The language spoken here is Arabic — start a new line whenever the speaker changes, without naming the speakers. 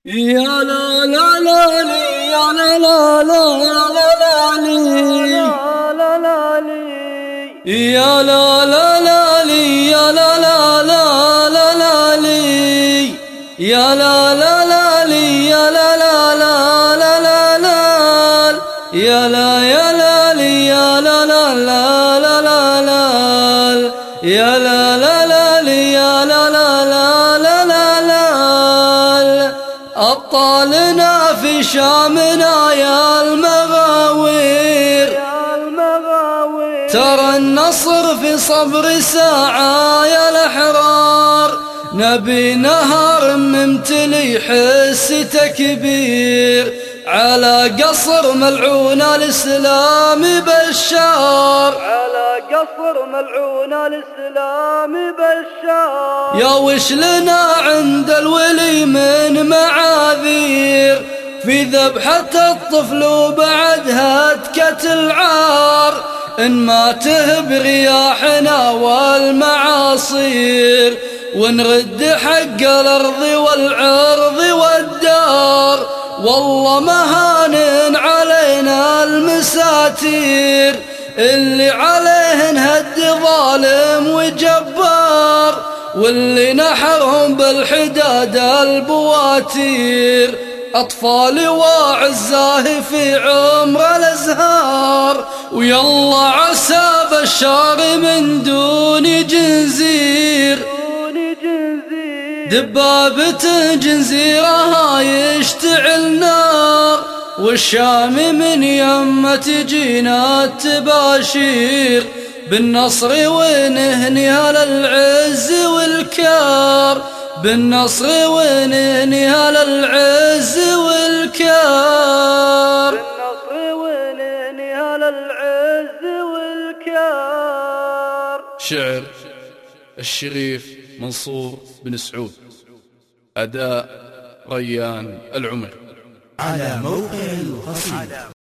يا لا لا لا لي يا لا لا لا لا لا لي يا لا لا لا لي يا لا لا لا لا لا لي يا لا لا لا لي يا لا لا لا لا لا لا يا لا يا لا لي يا لا لا لا لا لا لا يا لا لا لا لي يا لا لا لا لا لا لا أبطالنا في شامنا يا المغاوير ترى النصر في صبر ساعة يا الأحرار نبي نهر ممتلي حس تكبير على قصر ملعون الإسلام بشار
على قصر ملعون الإسلام بشار
يا وش لنا عند الولي من معاذير في ذبحة الطفل وبعدها هتكة العار إن ما تهب رياحنا والمعاصير ونرد حق الأرض والعرض والدار والله مهان علينا المساتير اللي عليهن هد ظالم وجبار واللي نحرهم بالحداد البواتير أطفال وعزاه في عمر الأزهار ويلا عسى بشار من دون جنزير دبابة جنزيرها يشتعل نار والشام من يمه تجينا التباشير بالنصر ونهنيها للعز والكار بالنصر ونهنيها للعز والكار
بالنصر ونهنيها للعز والكار.
شعر الشريف منصور بن سعود، أداء ريان العمر.
على موقع القصيدة.